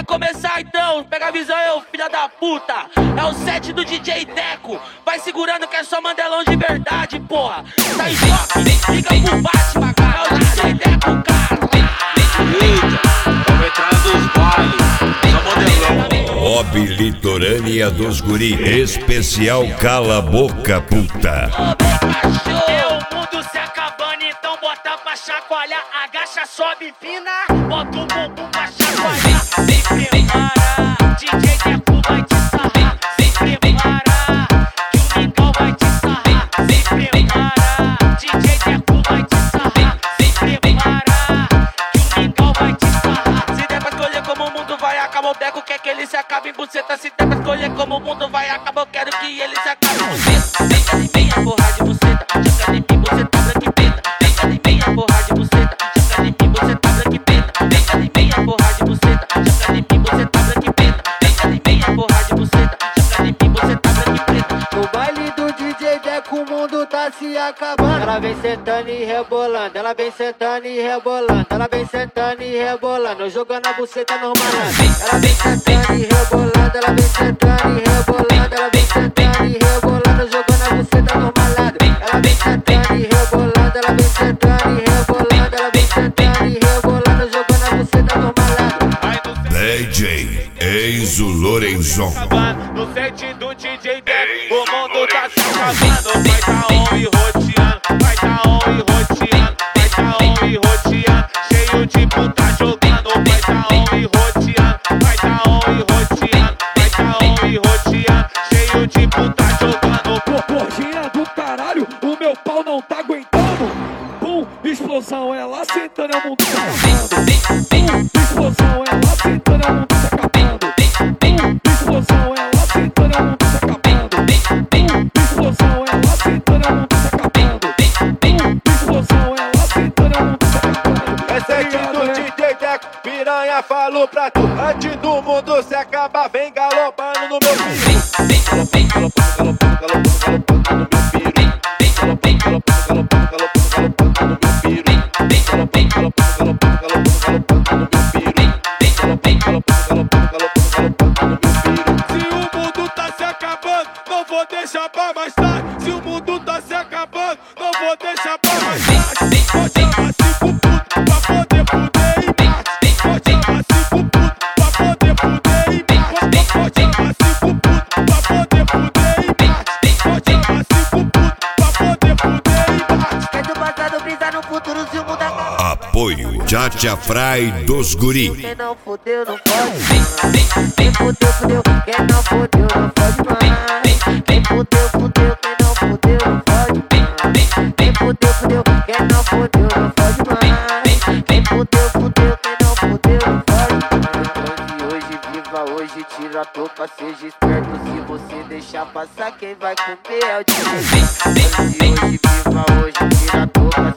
Vai começar então, pega a visão eu, filha da puta. É o set do DJ Deco. Vai segurando que é só mandelão de verdade, porra. Tá em choque, liga pro Batman, cara. É o DJ Deco, cara. Eita, vamos entrar nos bailes, só modelão. Mob Litorânea dos Guri, especial Cala a Boca Puta. É o mundo se acabando, então bota pra chacoalhar. Agacha, sobe, empina, bota o bumbum pra chacoalhar. Vem prepara, DJ Deco vai te sarrar. Vem prepara, que o Mingau vai te sarrar. Vem prepara, DJ Deco vai te sarrar. Vem prepara, que o Mingau vai te sarrar. Se der pra escolher como o mundo vai acabar, o Deco quer que ele se acabe em buceta. Se der pra escolher como o mundo vai acabar, eu quero que ele se acabe em buceta. Vem de meia, porra de buceta. Joga em mim, você tá branca e preta. Vem de meia, porra de buceta. Joga em mim, você tá branca e preta. Vem de meia, porra de buceta. Joga em mim, você tá branca e preta. Vem de meia, porra de buceta. Joga em mim, você tá branca e preta. No baile do DJ Deco o mundo tá se acabando. Ela vem sentando e rebolando, ela vem sentando e rebolando, ela vem sentando e rebolando, jogando a buceta no malandro. Ela vem sentando e rebolando, ela vem sentando e rebolando, ela vem sentando e rebolando, jogando a buceta no malandro. Ela vem sentando e rebolando, ela vem sentando e rebolando, ela vem sentando e rebolando, jogando a buceta no malandro. DJ Enzo Lorenzon. No set do DJ Deco, o mundo tá se acabando. Vai tá on e roteando, vai tá on e roteando, vai tá on e roteando, cheio de puta jogando. Vai tá on e roteando, vai tá on e roteando, vai tá on e roteando, cheio de puta jogando. Porginha do caralho, o meu pau não tá aguentando. Pum, explosão, ela sentando, é o mundo se acabando. Pum, explosão, ela sentando, é o mundo se acabando. Pum, explosão, ela sentando, é o mundo se acabando. Pum, explosão, ela sentando, é o mundo se acabando. Pum, explosão, ela sentando, é o mundo se acabando. É set do DJ Deco, piranha falou pra tu. Antes do mundo se acabar, vem galopando no meu piru. Vem galopando, galopando, galopando, galopando, galopando no meu piru. Vem galopando, galopando, galopando, galopando, galopando no meu piru. Vem galopando, galopando, galopando, galopando, galopando no meu piru. Vem galopando, galopando, galopando, galopando, galopando no meu piru. Se o mundo tá se acabando, não vou deixar pra mais tarde. Se o mundo tá se acabando, não vou deixar pra mais tarde. Vou chamar cinco putos pra poder fuder em Marte. Vou chamar cinco putos pra poder fuder em Marte. Vou chamar cinco putos pra poder fuder em Marte. Vou chamar cinco putos pra poder fuder em Marte. Quer do passado brisar no futuro se o mundo acabar. Apoio Tchatcha Fry dos Guri. Quem não fudeu não pode. Quem fudeu, fudeu. Quem não fudeu não pode mais. Quem fudeu, fudeu. Quem não fudeu não pode mais. Quem fudeu, fudeu. Quem não fudeu não pode mais. Quem fudeu, fudeu. Quem não fudeu não pode mais. Hoje, viva hoje, tira a touca, seja esperto. Se você deixar passar, quem vai comer é o DJ. Hoje, viva hoje, tira a touca,